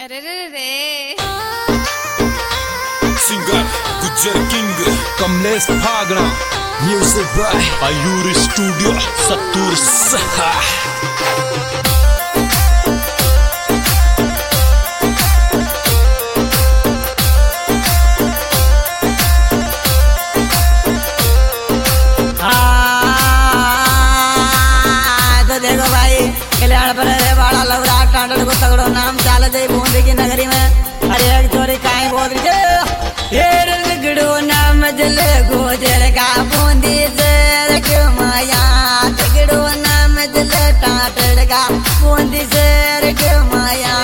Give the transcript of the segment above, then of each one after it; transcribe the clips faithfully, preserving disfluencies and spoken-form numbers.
अरे रे रे सिंगर गुज्जर किंग कमलेश भागना म्यूजिक बाय आयुर स्टूडियो सत्तूर सहा। को तगड़ो नाम चाल दे बूंदी की नगरी में अरे एक चोरी काई बोल गड़ो नाम जल गोजर का बूंदी से माया गड़ो नाम जल टाटड़ का बूंदी से माया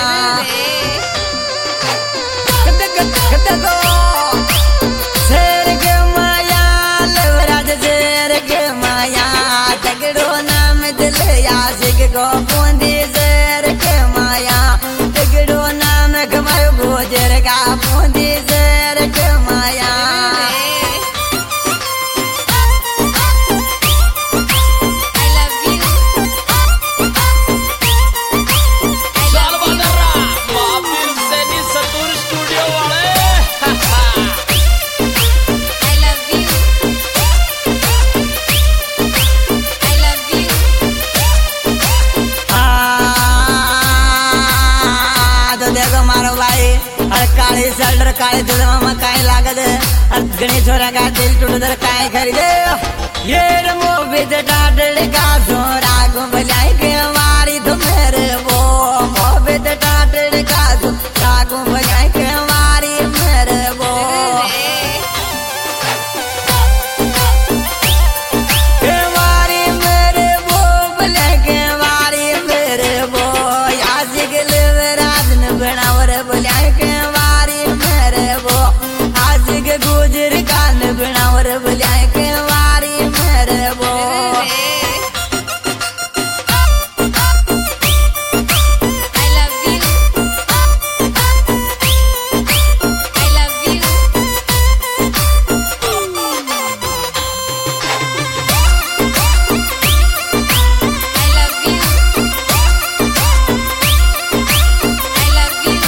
शेर के माया लवराज शेर के माया तगड़ो नाम जल यासिक को बूंदी शेर के माया तगड़ो नाम कमायो गोजर का बूंदी शेर के माया काली शल्डर काली दुधमा में काई लागत और गणी छोरा का दिल टूटदर काई खरीदे ये रमो विद टाटड़ का छोरा को भलाई के मारी तो मेरे वो मो विद टाटड़ का छोरा को भलाई के मारी मेरे वो के मारी मेरे वो भलाई के मारी मेरे वो यासिक लेवराज न बनावर भलाई के गुजर कान बनावर बुलाए के वारी मेरे वो I love you I love you I love you I love you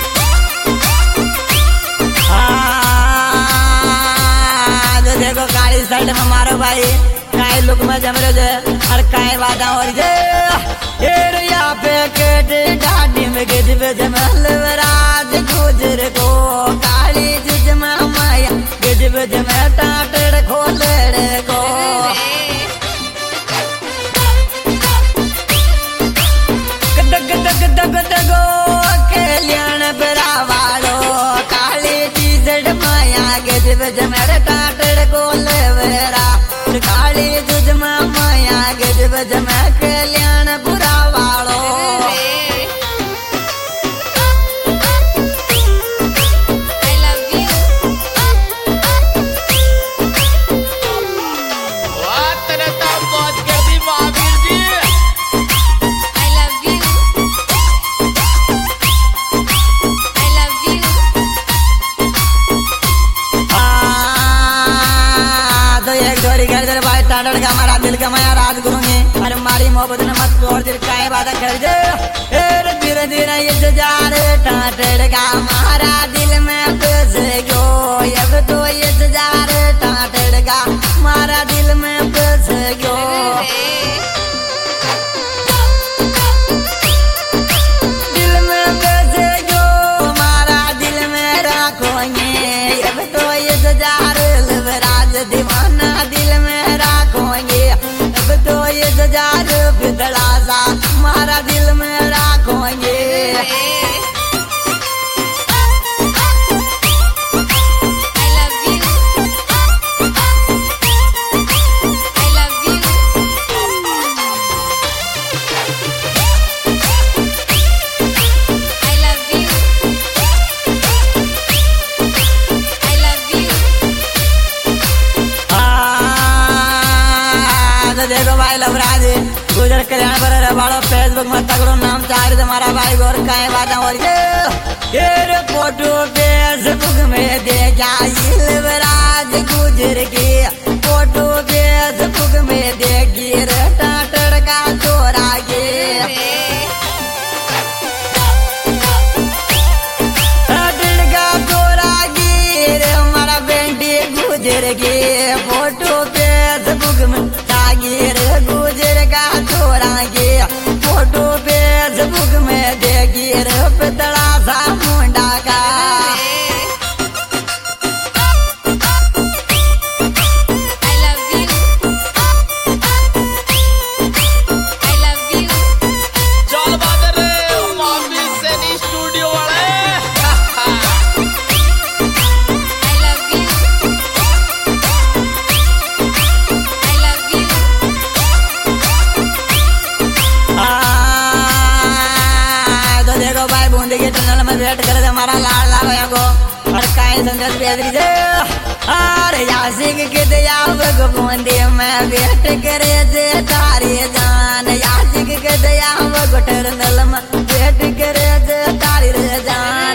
देखो काली शर्ट में मारो भाई काई लुक में जम रहे जे और काई वादा और जे ये रिया पे केट डाडी में गिज पे जमल राज गुजर को काली जिज में माया गिज पे जम टाटड़ खोलड़े को दग दग दग दगो कल्याण बरावाड़ो काली जिज माया गिज पे जम टाटड़ गोलवेरा काली जुजमा माया गजब जमा कल्याण बुरा वालो I love you वाह तेरे तो बहुत करती Mahavir ji I love you I love you टाटड़ का हमारा दिल का माया राज गुरुंगे अरे मारी मोहब्बत ने मत तोड़ दिल काए वादा कर दे ए धीरे धीरे ये जा रे टाटड़ का हमारा दिल में बस गयो अब तो ये जा रे टाटड़ का हमारा दिल में बस गयो दिल में बस गयो हमारा दिल में रखोगे अब तो ये जा रे लवराज दीवाना दिल में अब तो ये हजार बिदड़ा सा हमारा दिल में रखोगे I love you I love you I love you I love you देखो भाई लवराज गुजर कल्याण पर वालों फेसबुक में तगड़ो नाम चार तुम्हारा भाई और काए वादा और ये ये फोटो फेसबुक में देखा ये लवराज गुजर की फोटो फेसबुक में देखी रे टाटड़ का चोरा के गुजर के फोटो फेसबुक में जागीर गुजर का छोरा के फोटो फेसबुक में देखीर पितड़ा सा मुंडा का I love you. I love you. चल बादर रे महावीर सैनी स्टूडियो वाले I love you. I love you. आ, तो देखो भाई बूंदी के टनल में वेट करे हमारा लाडला भैया को और काई संगत बेदरी जे अरे यासिक के दयाव को बूंदी में वेट करे जे तारी जान यासिक के दयाव को टनल में वेट करे जे तारी रे जान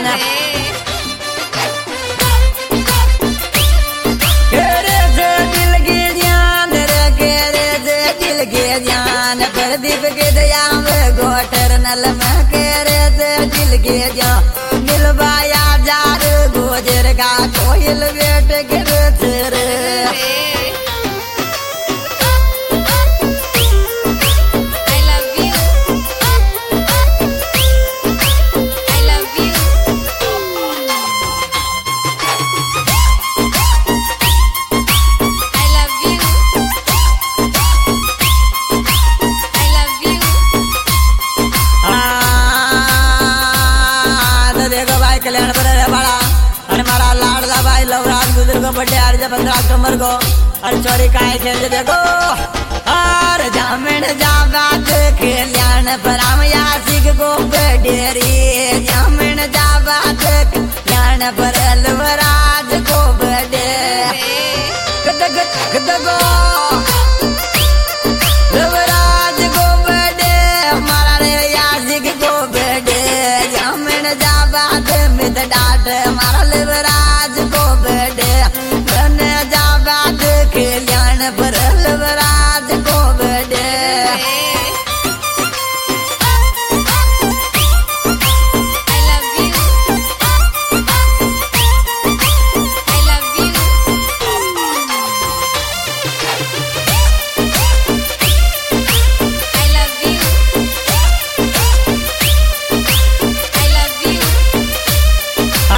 करे जे दिल के जान रे करे जे दिल के जान प्रदीप के दयाव को टनल में करे जे दिल के जान मिलवाया जार गुजर का कोयल वेट करे तेरे I love you. I love you. I love you. I love you. आ, तो देखो भाई कल्याण पर है बड़ा और हमारा लाडला भाई लवराज गुजर को बर्थडे आज पंद्रह अक्टूबर को और चोरी काहे खेलते देखो और जामिन जागा कल्याण पर हम यासिक को बडेरी जामिन जागा कल्याण पर लवराज को बडे कदग कदगो लवराज को बडे हमारा रे यासिक को बडे जामिन जाबा दे मित डाट हमारा लवराज को बडे बने जाबा दे कल्याण पर लवराज को बडे I love you. I love you. I love you. I love you. आ,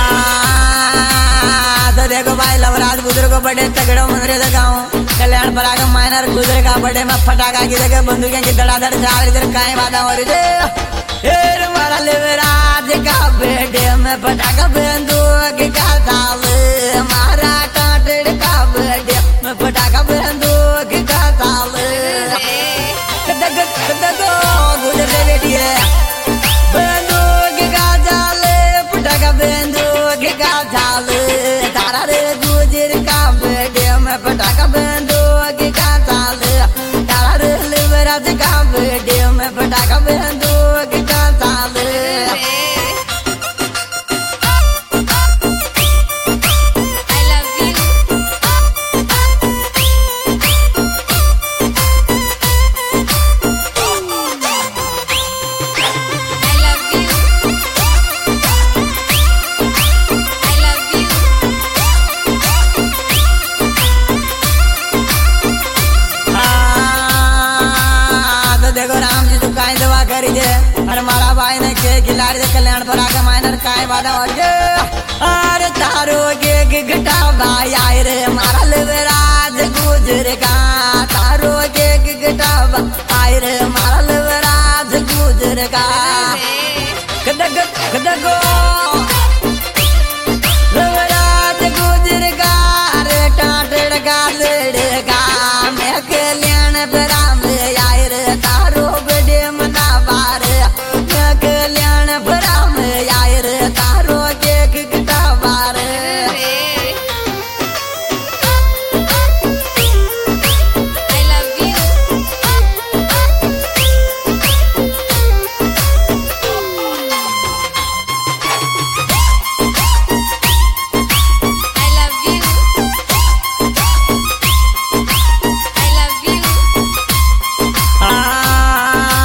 तो देखो भाई लवराज गुजर को बड़े तगड़ो मंदिर गाँव कल्याण पर आगे माइनर गुजर का बड़े में फटाका की जगह बंदूकें की धड़ाधड़ चार इधर काए वादा हो रही थे फिर हमारा लवराज का बेटे में फटाका बंदूक का ताल हमारा काटेड़ का बेटे में फटाका बंदूक का ताल कदग कदगो गुजर से बेटी है बंदूक का जाल फटाका बंदूक का जाल तारा रे गुजर का बेटे में फटाका बंदूक का जाल तारा रे लवराज का बेटे में फटाका बंदूक का जाल I love you. I love you. I love you. आ, तो देखो राम जी तो काई दवा करी जे और हमारा भाई ने के खिलाड़ी से कल्याण पर आके माइनर काई वादा हो जे अरे तारो के घटा भाई आए रे हमारा लवराज गुजर का तारो के घटा आए रे हमारा लवराज गुजर का कदग कदगो लवराज गुजर का रे टाटड़ का लड़का मैं कल्याण पर आम आए रे तारो बड़े मना बार मैं कल्याण पर आम आए रे तारो के घटा बार I love you.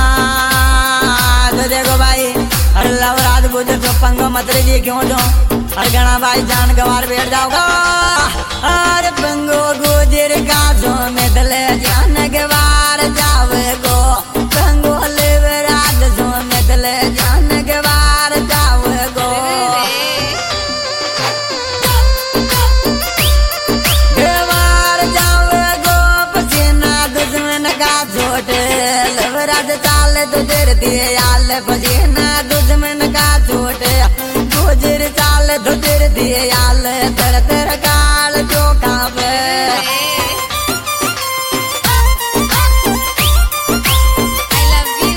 पंगो मतरे जी क्यों दो अरे गणा भाई जान गवार बैठ जाओगा। अरे बंगो गुजर का जो मिदले जान गवार जावे गो, बंगो लेवराज जो मिदले जान गवार जावे गो। गवार जावे गो पसीना दुश्मन का छोटे, लेवराज चाल तो देर दिए याल पसीना दुश्मन का छोटे, गुजर चाल तो देर दिए याल तर तर काल जो कावे। I love you.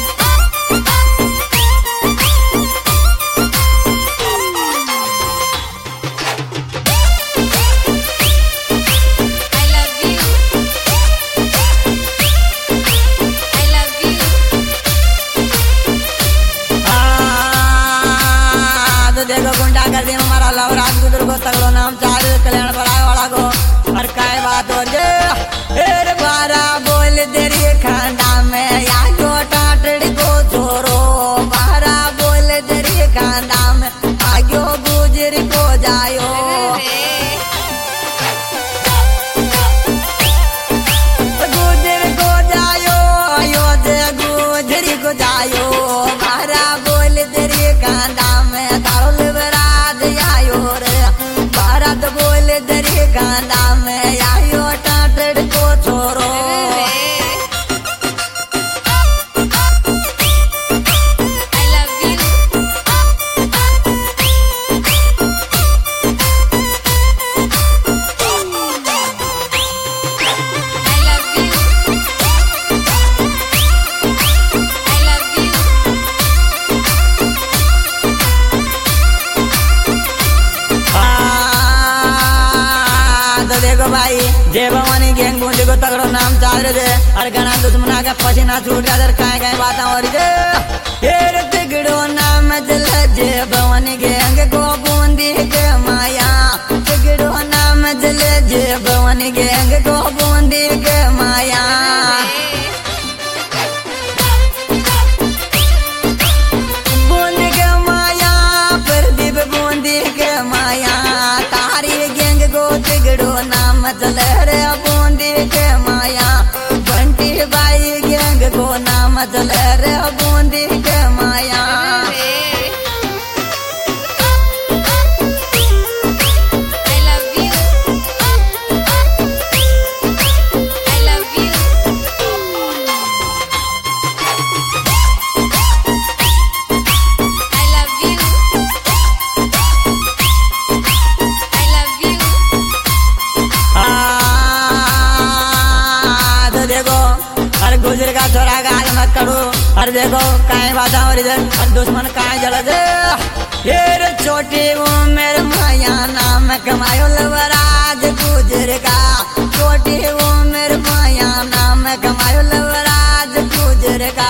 I love you. I love you. हाँ, तो देखो गुंडा कर दी हमारा लवराज गुजर को तगड़ो नाम चार कल्याण बड़ा वाला को। और काय बात हो जे फिर बारा बोल तेरी खांडा में या को टाटड़ी को छोरो, बारा बोल तेरी खांडा में आयो गुजर को जायो। गुजर को जायो आयो जे गुजर को जायो, बारा बोल तेरी खांडा में तारो लेवराज आयो रे, बारा तो बोल तेरी खांडा में आयो टाटड़ को छोरो। I love you. I love you. I love you. हाँ, तो देखो भाई जय भवानी गैंग बूंदी को तगड़ो नाम चाल रहे थे। और घना दुश्मना के पसीना छूट गया दर काय काय बात हो रही थे। फिर तिगड़ो नाम चल जय भवानी गैंग को बूंदी के माया, तिगड़ो नाम चल जय भवानी गैंग को बूंदी के माया। बूंदी के माया प्रदीप बूंदी के माया, तारी गैंग को तिगड़ो नाम चल रे बूंदी के माया। बंटी बाई गैंग को नाम चल रे बूंदी के माया। I love you. I love you. I love you. I love you. हाँ, तो देखो अरे गुजर का छोरा गाल मत करो। अरे देखो काय बाधा हो रही है, अरे दुश्मन काय जल दे। फिर छोटी उम्र माया नाम कमायो लवराज गुजर का, छोटी उम्र माया नाम कमायो लवराज गुजर का।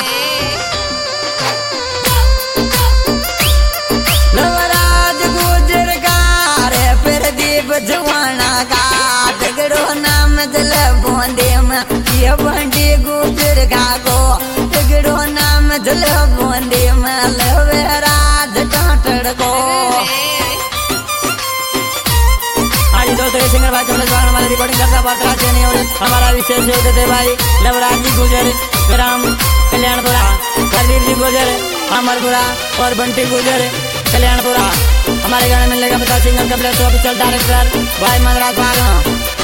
लवराज गुजर का रे प्रदीप जवाना का, तगड़ो नाम जल बोंदे में ये बंडी गुजर का को, तगड़ो नाम जल बोंदे में लवराज टाटड़ को। आज दोस्तों सिंगर भाई चंद्र चौहान हमारी रिकॉर्डिंग करता बात नहीं हो रही। हमारा विशेष होते थे भाई लवराज जी गुजर, ग्राम कल्याणपुरा, प्रदीप जी गुजर अमरपुरा और बंटी गुजर कल्याणपुरा। हमारे गाने मिलने का बता सिंगर कपड़े डायरेक्टर भाई मनराज भाग।